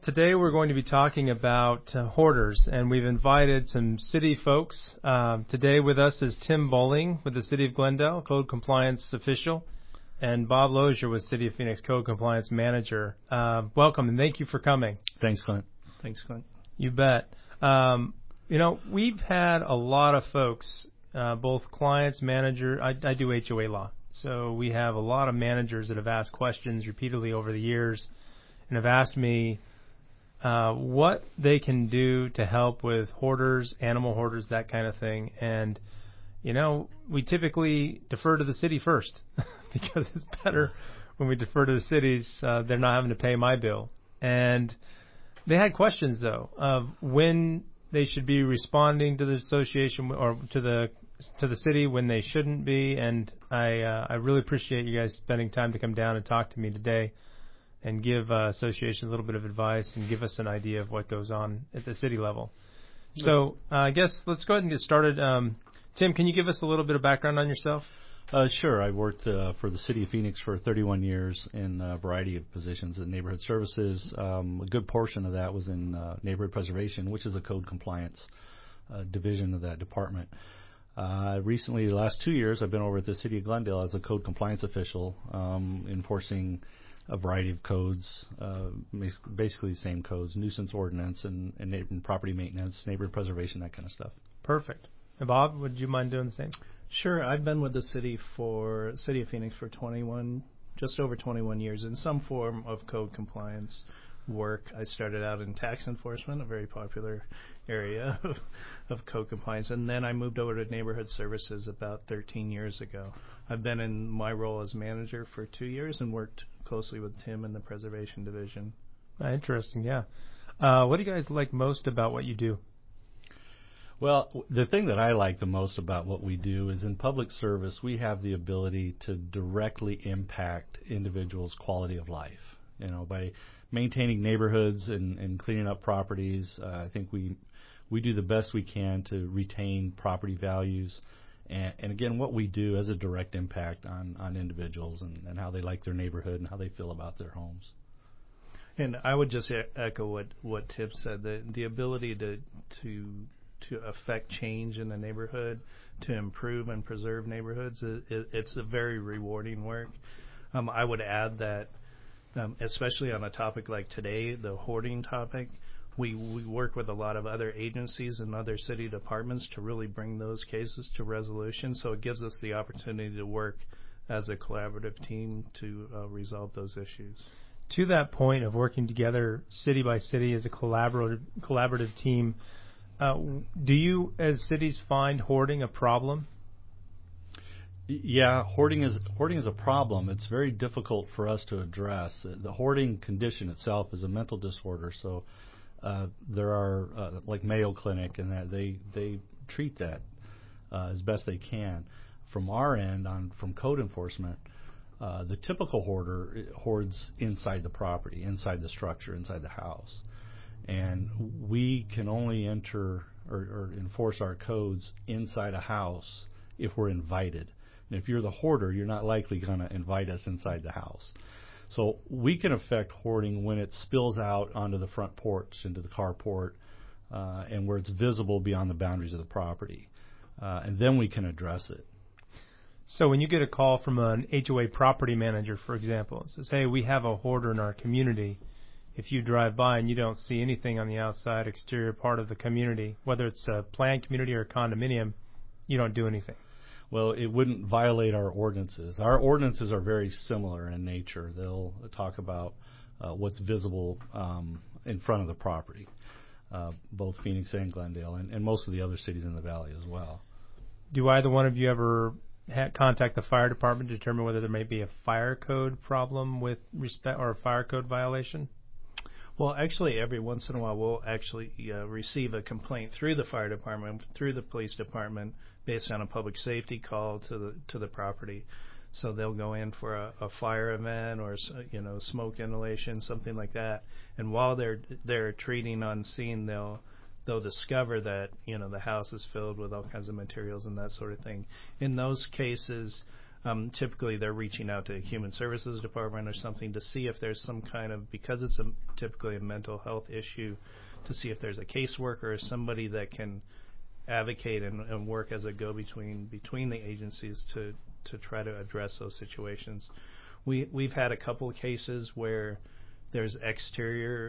Today we're going to be talking about hoarders, and we've invited some city folks. Today with us is Tim Bowling with the City of Glendale, Code Compliance Official, and Bob Lozier with City of Phoenix Code Compliance Manager. Welcome, and thank you for coming. Thanks, Clint. Thanks, Clint. You bet. We've had a lot of folks, both clients, manager. I do HOA law, so we have a lot of managers that have asked questions repeatedly over the years and have asked me what they can do to help with hoarders, animal hoarders, that kind of thing. And, we typically defer to the city first because it's better when we defer to the cities. They're not having to pay my bill. And they had questions, though, of when they should be responding to the association or to the city, when they shouldn't be. And I really appreciate you guys spending time to come down and talk to me today and give association a little bit of advice and give us an idea of what goes on at the city level. So I guess let's go ahead and get started. Tim, can you give us a little bit of background on yourself? Sure. I worked for the City of Phoenix for 31 years in a variety of positions in neighborhood services. A good portion of that was in neighborhood preservation, which is a code compliance division of that department. Recently, the last 2 years, I've been over at the City of Glendale as a code compliance official, enforcing a variety of codes, basically the same codes, nuisance ordinance and property maintenance, neighborhood preservation, that kind of stuff. Perfect. And Bob, would you mind doing the same? Sure. I've been with the City of Phoenix for just over 21 years in some form of code compliance work. I started out in tax enforcement, a very popular area of code compliance, and then I moved over to neighborhood services about 13 years ago. I've been in my role as manager for 2 years and worked closely with Tim in the preservation division. Interesting, yeah. What do you guys like most about what you do? Well, the thing that I like the most about what we do is in public service, we have the ability to directly impact individuals' quality of life. By maintaining neighborhoods and cleaning up properties, I think we do the best we can to retain property values. And again, what we do has a direct impact on individuals and how they like their neighborhood and how they feel about their homes. And I would just echo what Tim said, the ability to affect change in the neighborhood, to improve and preserve neighborhoods, it's a very rewarding work. I would add that, especially on a topic like today, the hoarding topic, we work with a lot of other agencies and other city departments to really bring those cases to resolution. So it gives us the opportunity to work as a collaborative team to resolve those issues. To that point of working together city by city as a collaborative team, do you as cities find hoarding a problem? Yeah, hoarding is a problem. It's very difficult for us to address. The hoarding condition itself is a mental disorder, so there are like Mayo Clinic and that they treat that as best they can. From our end, from code enforcement, the typical hoarder hoards inside the property, inside the structure, inside the house. And we can only enter or enforce our codes inside a house if we're invited. And if you're the hoarder, you're not likely going to invite us inside the house. So we can affect hoarding when it spills out onto the front porch, into the carport, and where it's visible beyond the boundaries of the property. And then we can address it. So when you get a call from an HOA property manager, for example, it says, hey, we have a hoarder in our community. If you drive by and you don't see anything on the outside exterior part of the community, whether it's a planned community or a condominium, you don't do anything. Well, it wouldn't violate our ordinances. Our ordinances are very similar in nature. They'll talk about what's visible in front of the property, both Phoenix and Glendale, and most of the other cities in the valley as well. Do either one of you ever contact the fire department to determine whether there may be a fire code problem with respect or a fire code violation? Well, actually, every once in a while, we'll actually receive a complaint through the fire department, through the police department, based on a public safety call to the property. So they'll go in for a fire event or smoke inhalation, something like that. And while they're treating on scene, they'll discover that the house is filled with all kinds of materials and that sort of thing. In those cases, typically they're reaching out to Human Services Department or something to see if there's some kind of, because it's typically a mental health issue, to see if there's a caseworker or somebody that can advocate and work as a go-between between the agencies to try to address those situations. We've had a couple of cases where there's exterior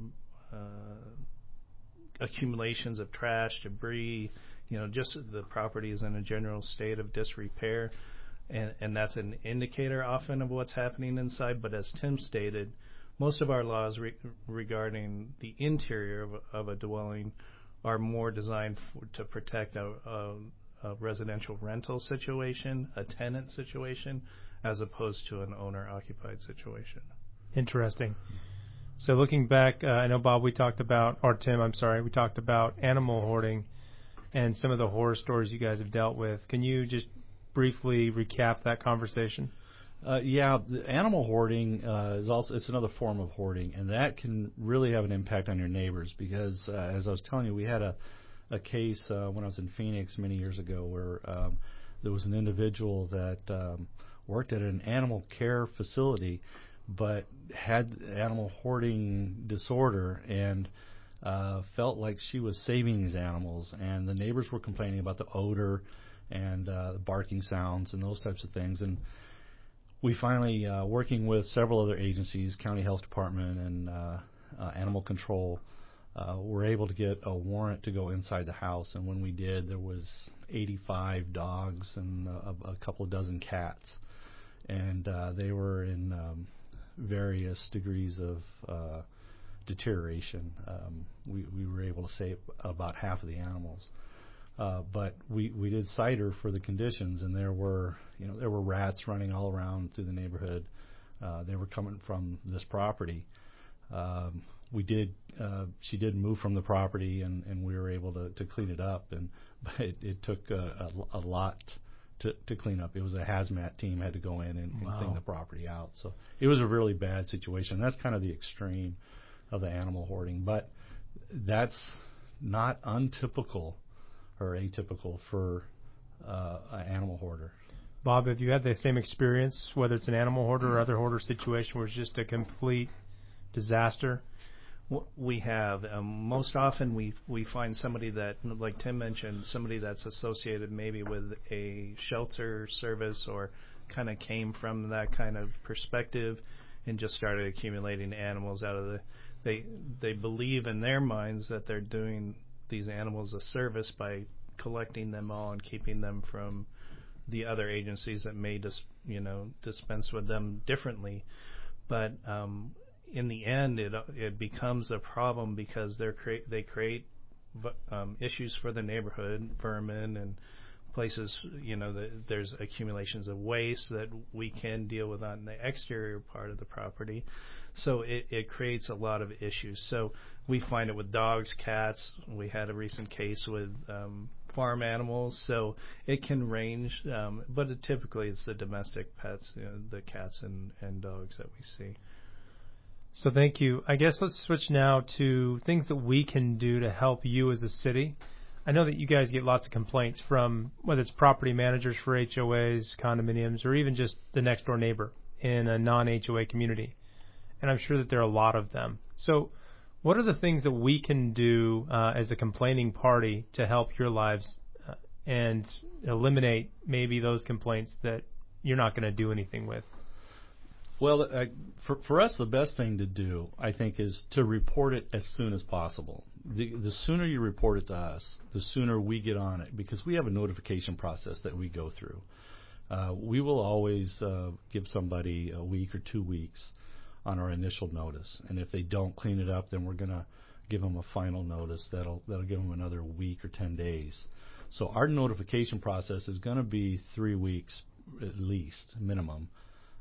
accumulations of trash, debris, just the property is in a general state of disrepair, and that's an indicator often of what's happening inside. But as Tim stated, most of our laws regarding the interior of a dwelling are more designed to protect a residential rental situation, a tenant situation, as opposed to an owner-occupied situation. Interesting. So looking back, I know, Bob, we talked about animal hoarding and some of the horror stories you guys have dealt with. Can you just briefly recap that conversation? The animal hoarding it's another form of hoarding, and that can really have an impact on your neighbors because, as I was telling you, we had a case when I was in Phoenix many years ago where there was an individual that worked at an animal care facility but had animal hoarding disorder and felt like she was saving these animals, and the neighbors were complaining about the odor and the barking sounds and those types of things. And we finally, working with several other agencies, County Health Department and Animal Control, were able to get a warrant to go inside the house. And when we did, there was 85 dogs and a couple of dozen cats. And they were in various degrees of deterioration. We were able to save about half of the animals. But we did cite her for the conditions, and there were rats running all around through the neighborhood. They were coming from this property. She did move from the property, and we were able to clean it up. But it took a lot to clean up. It was a hazmat team had to go in and clean the property out. So it was a really bad situation. That's kind of the extreme of the animal hoarding, but that's not untypical or atypical for an animal hoarder. Bob, have you had the same experience, whether it's an animal hoarder or other hoarder situation where it's just a complete disaster? We have. Most often we find somebody that, like Tim mentioned, somebody that's associated maybe with a shelter service or kind of came from that kind of perspective and just started accumulating animals out of the... They believe in their minds that they're doing these animals a service by collecting them all and keeping them from the other agencies that may dispense with them differently. But in the end, it becomes a problem because they create issues for the neighborhood, vermin and places. There's accumulations of waste that we can deal with on the exterior part of the property. So it creates a lot of issues. So we find it with dogs, cats. We had a recent case with farm animals. So it can range, but typically it's the domestic pets, the cats and dogs that we see. So thank you. I guess let's switch now to things that we can do to help you as a city. I know that you guys get lots of complaints from whether it's property managers for HOAs, condominiums, or even just the next door neighbor in a non-HOA community. And I'm sure that there are a lot of them. So what are the things that we can do as a complaining party to help your lives and eliminate maybe those complaints that you're not going to do anything with? Well, for us, the best thing to do, I think, is to report it as soon as possible. The sooner you report it to us, the sooner we get on it, because we have a notification process that we go through. We will always give somebody a week or 2 weeks on our initial notice, and if they don't clean it up, then we're going to give them a final notice that'll give them another week or 10 days. So our notification process is going to be 3 weeks at least, minimum,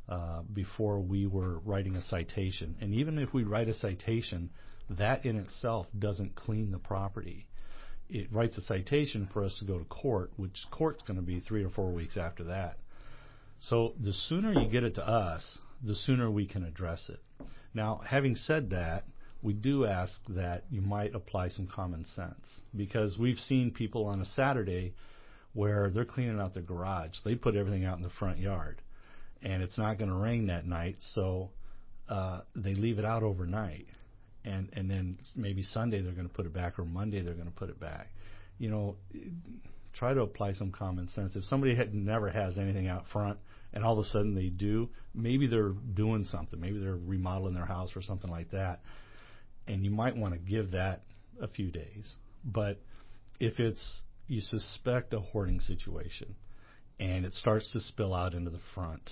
before we were writing a citation. And even if we write a citation, that in itself doesn't clean the property. It writes a citation for us to go to court, which court's going to be 3 or 4 weeks after that. So the sooner you get it to us, the sooner we can address it. Now, having said that, we do ask that you might apply some common sense, because we've seen people on a Saturday where they're cleaning out their garage. They put everything out in the front yard, and it's not going to rain that night, so they leave it out overnight. And then maybe Sunday they're going to put it back, or Monday they're going to put it back. You know, try to apply some common sense. If somebody never has anything out front and all of a sudden they do, maybe they're doing something. Maybe they're remodeling their house or something like that. And you might want to give that a few days. But if you suspect a hoarding situation and it starts to spill out into the front,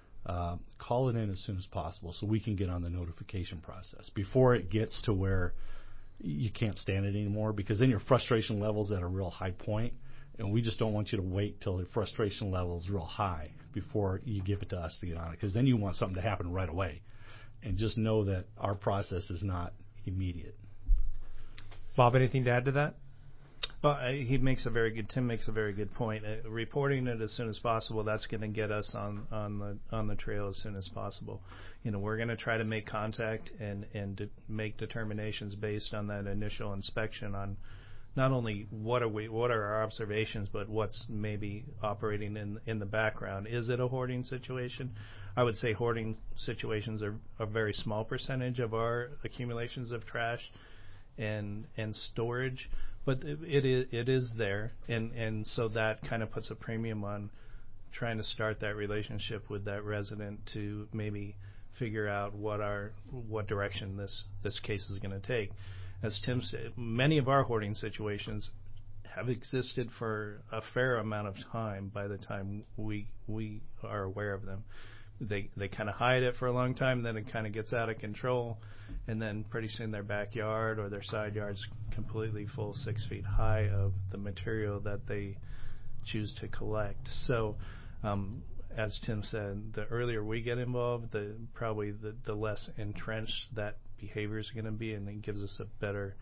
call it in as soon as possible so we can get on the notification process before it gets to where you can't stand it anymore, because then your frustration level's at a real high point, and we just don't want you to wait till the frustration level's real high before you give it to us to get on it, because then you want something to happen right away. And just know that our process is not immediate. Bob, anything to add to that? Well, Tim makes a very good point. Reporting it as soon as possible, that's going to get us on the trail as soon as possible. You know, we're going to try to make contact and make determinations based on that initial inspection on not only what are our observations, but what's maybe operating in the background. Is it a hoarding situation? I would say hoarding situations are a very small percentage of our accumulations of trash and storage. But it is there, and so that kind of puts a premium on trying to start that relationship with that resident to maybe figure out what direction this case is going to take. As Tim said, many of our hoarding situations have existed for a fair amount of time by the time we are aware of them. They kind of hide it for a long time, then it kind of gets out of control, and then pretty soon their backyard or their side yard's completely full, 6 feet high, of the material that they choose to collect. So, as Tim said, the earlier we get involved, probably the less entrenched that behavior is going to be, and it gives us a better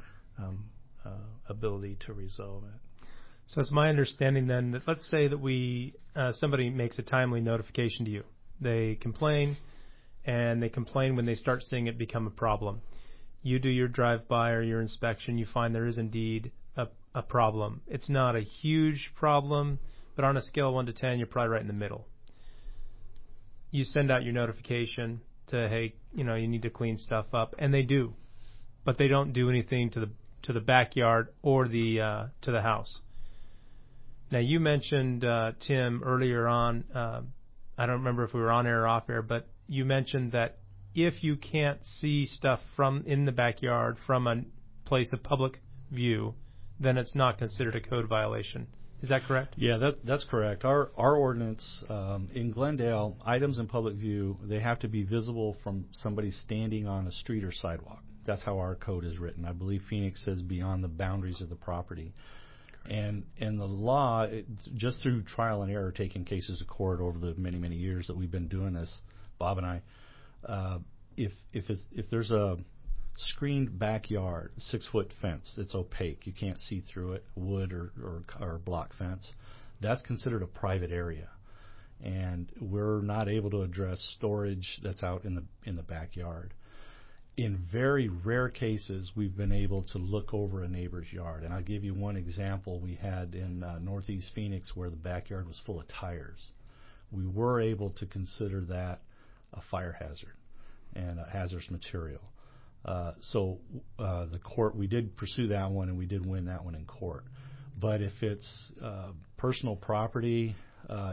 ability to resolve it. So it's my understanding then that, let's say that somebody makes a timely notification to you. They complain, and they complain when they start seeing it become a problem. You do your drive-by or your inspection. You find there is indeed a problem. It's not a huge problem, but on a scale of 1 to 10, you're probably right in the middle. You send out your notification to, hey, you need to clean stuff up, and they do, but they don't do anything to the backyard or to the house. Now, you mentioned, Tim, earlier on, I don't remember if we were on air or off air, but you mentioned that if you can't see stuff from in the backyard from a place of public view, then it's not considered a code violation. Is that correct? Yeah, that's correct. Our ordinance in Glendale, items in public view, they have to be visible from somebody standing on a street or sidewalk. That's how our code is written. I believe Phoenix says beyond the boundaries of the property. And the law, just through trial and error, taking cases to court over the many, many years that we've been doing this, Bob and I, if there's a screened backyard, 6-foot fence, it's opaque, you can't see through it, wood or block fence, that's considered a private area. And we're not able to address storage that's out in the backyard. In very rare cases, we've been able to look over a neighbor's yard. And I'll give you one example we had in northeast Phoenix where the backyard was full of tires. We were able to consider that a fire hazard and a hazardous material. So the court, we did pursue that one, and we did win that one in court. But if it's personal property,